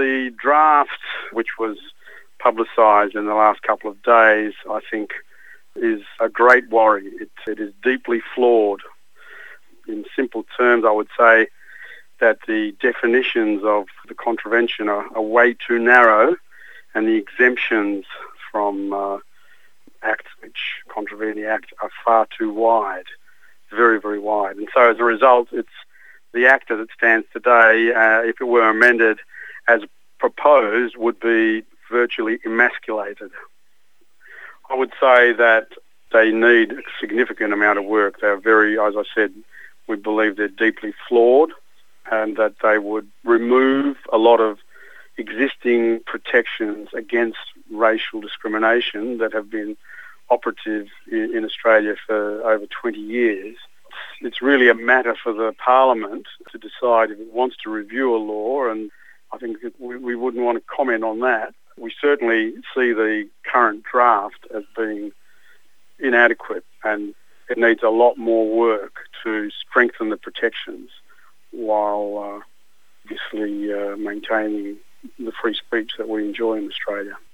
the draft, which was publicised in the last couple of days, I think is a great worry. It is deeply flawed. In simple terms, I would say that the definitions of the contravention are way too narrow, and the exemptions from acts which contravene the Act are far too wide, very, very wide. And so as a result, it's the Act as it stands today, if it were amended as proposed, would be virtually emasculated. I would say that they need a significant amount of work. They're very, as I said, we believe they're deeply flawed, and that they would remove a lot of existing protections against racial discrimination that have been operative in Australia for over 20 years. It's really a matter for the Parliament to decide if it wants to review a law, and I think that we wouldn't want to comment on that. We certainly see the current draft as being inadequate, and it needs a lot more work to strengthen the protections while obviously maintaining the free speech that we enjoy in Australia.